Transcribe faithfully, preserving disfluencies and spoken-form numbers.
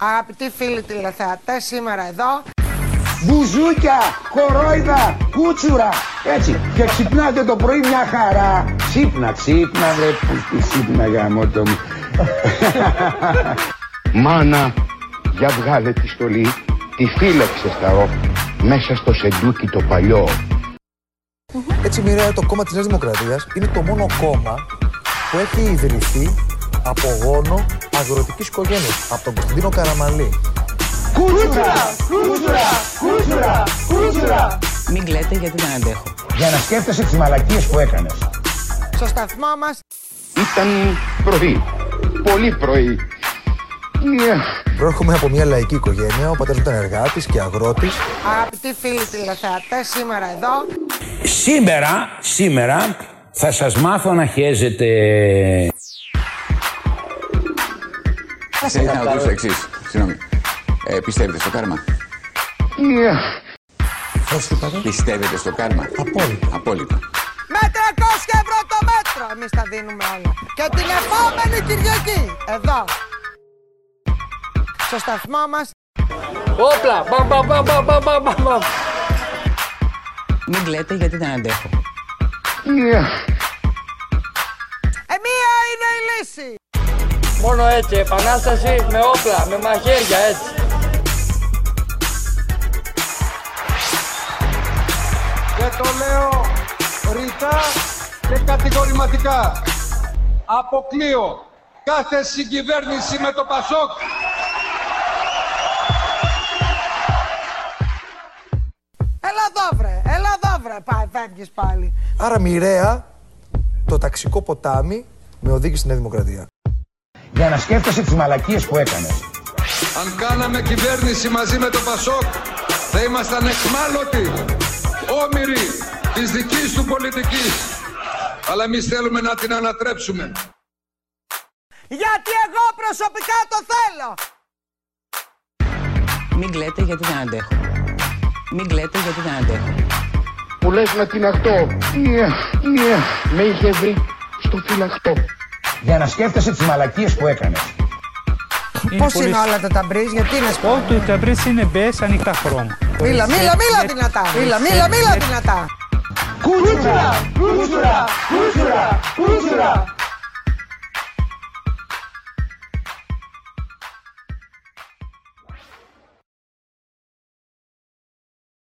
Αγαπητοί φίλοι τηλεθεατές, σήμερα εδώ μπουζούκια, κορόιδα, κούτσουρα. Έτσι, και ξυπνάτε το πρωί μια χαρά. Ξύπνα, ξύπνα, βρε που ξύπνα γαμώτο μου. Μάνα, για βγάλε τη στολή, τη φύλαξε στα οφ, μέσα στο σεντούκι το παλιό. Έτσι μοιραία το κόμμα της Νέας Δημοκρατίας είναι το μόνο κόμμα που έχει ιδρυθεί από γόνο αγροτικής οικογένειας, από τον Κωνσταντίνο Καραμανλή. Κούτσουρα, κούτσουρα, κούτσουρα, κούτσουρα. Μην κλαίτε γιατί δεν αντέχω. Για να σκέφτεσαι τις μαλακίες που έκανες. στο σταθμό μας. Ήταν πρωί, πολύ πρωί. Yeah. Προέρχομαι από μια λαϊκή οικογένεια, ο πατέρας μου ήταν εργάτης και αγρότης. Αγαπητοί φίλοι τηλεθεατές, σήμερα εδώ Σήμερα, σήμερα θα σας μάθω να χέζετε. Θα ήθελα να ρωτήσω το εξής. Συγγνώμη. Ε, πιστεύετε στο κάρμα? Yeah. Πώς τι είπατε? Πιστεύετε στο κάρμα? Απόλυτα. Απόλυτα. με τριακόσια ευρώ το μέτρο. Εμείς τα δίνουμε όλα. Και την επόμενη Κυριακή, εδώ, στο σταθμό μας. Όπλα! Μπαμ, μπαμ, μπαμ, μπαμ, μπαμ, μπαμ, μπαμ. Μην κλαίτε γιατί δεν αντέχω. Yeah. Ε, μία είναι η λύση. Μόνο έτσι, επανάσταση με όπλα, με μαχαίρια, έτσι. Και το λέω ρητά και κατηγορηματικά. Αποκλείω κάθε συγκυβέρνηση με το Πασόκ. Έλα εδώ βρε, έλα εδώ βρε, πάει, φεύγεις πάλι. Άρα μοιραία το ταξικό ποτάμι με οδήγησε στη Νέα Δημοκρατία. Για να σκέφτεσαι τις μαλακίες που έκανες. Αν κάναμε κυβέρνηση μαζί με το Πασόκ, θα ήμασταν εχμάλωτοι, όμοιροι της δικής του πολιτικής. Αλλά εμείς θέλουμε να την ανατρέψουμε. Γιατί εγώ προσωπικά το θέλω. Μην κλαίτε γιατί δεν αντέχω. Μην κλαίτε γιατί δεν αντέχω. Που λες να την αχτώ. Yeah, yeah. Με είχε βρει στο φυλαχτό. Για να σκέφτεσαι τις μαλακίες που έκανες. Πώς είναι πολύ... όλα τα ταμπρίζ, γιατί είναι σπort. Όχι, το ταμπρίζ είναι μπες, ανοιχτά χρώμα. Μίλα, μίλα, μίλα δυνατά. Μίλα, μίλα, μίλα δυνατά. Κούτσουρα, κούτσουρα, κούτσουρα, κούτσουρα.